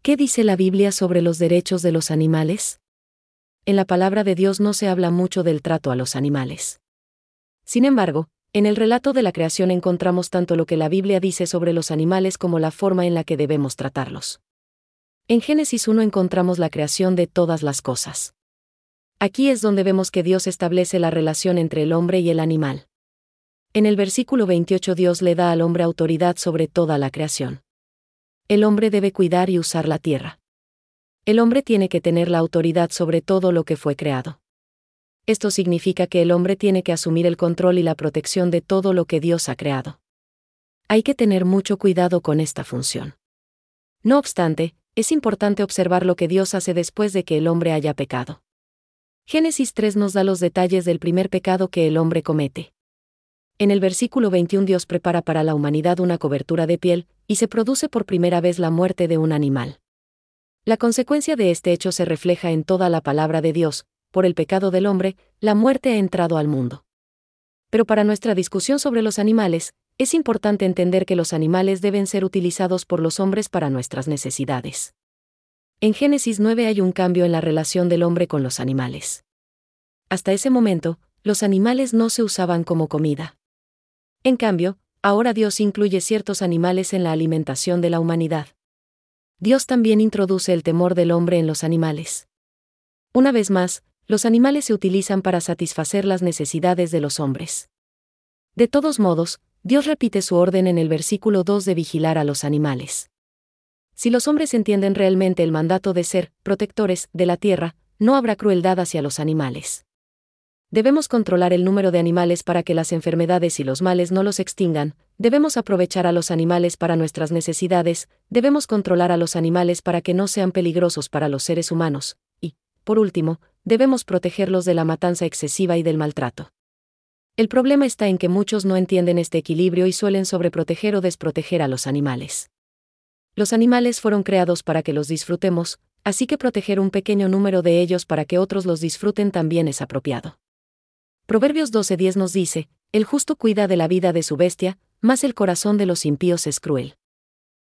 ¿Qué dice la Biblia sobre los derechos de los animales? En la palabra de Dios no se habla mucho del trato a los animales. Sin embargo, en el relato de la creación encontramos tanto lo que la Biblia dice sobre los animales como la forma en la que debemos tratarlos. En Génesis 1 encontramos la creación de todas las cosas. Aquí es donde vemos que Dios establece la relación entre el hombre y el animal. En el versículo 28 Dios le da al hombre autoridad sobre toda la creación. El hombre debe cuidar y usar la tierra. El hombre tiene que tener la autoridad sobre todo lo que fue creado. Esto significa que el hombre tiene que asumir el control y la protección de todo lo que Dios ha creado. Hay que tener mucho cuidado con esta función. No obstante, es importante observar lo que Dios hace después de que el hombre haya pecado. Génesis 3 nos da los detalles del primer pecado que el hombre comete. En el versículo 21 Dios prepara para la humanidad una cobertura de piel, y se produce por primera vez la muerte de un animal. La consecuencia de este hecho se refleja en toda la palabra de Dios. Por el pecado del hombre, la muerte ha entrado al mundo. Pero para nuestra discusión sobre los animales, es importante entender que los animales deben ser utilizados por los hombres para nuestras necesidades. En Génesis 9 hay un cambio en la relación del hombre con los animales. Hasta ese momento, los animales no se usaban como comida. En cambio, ahora Dios incluye ciertos animales en la alimentación de la humanidad. Dios también introduce el temor del hombre en los animales. Una vez más, los animales se utilizan para satisfacer las necesidades de los hombres. De todos modos, Dios repite su orden en el versículo 2 de vigilar a los animales. Si los hombres entienden realmente el mandato de ser protectores de la tierra, no habrá crueldad hacia los animales. Debemos controlar el número de animales para que las enfermedades y los males no los extingan, debemos aprovechar a los animales para nuestras necesidades, debemos controlar a los animales para que no sean peligrosos para los seres humanos, y, por último, debemos protegerlos de la matanza excesiva y del maltrato. El problema está en que muchos no entienden este equilibrio y suelen sobreproteger o desproteger a los animales. Los animales fueron creados para que los disfrutemos, así que proteger un pequeño número de ellos para que otros los disfruten también es apropiado. Proverbios 12:10 nos dice, el justo cuida de la vida de su bestia, mas el corazón de los impíos es cruel.